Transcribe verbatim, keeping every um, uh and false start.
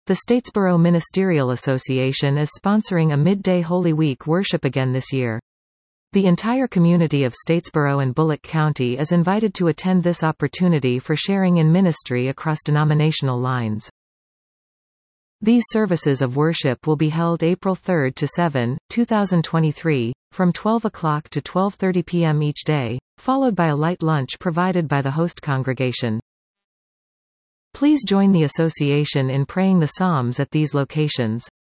The Statesboro Ministerial Association is sponsoring a midday Holy Week worship again this year. The entire community of Statesboro and Bullock County is invited to attend this opportunity for sharing in ministry across denominational lines. These services of worship will be held April third to seventh, two thousand twenty-three, from twelve o'clock to twelve thirty p m each day, followed by a light lunch provided by the host congregation. Please join the association in praying the Psalms at these locations.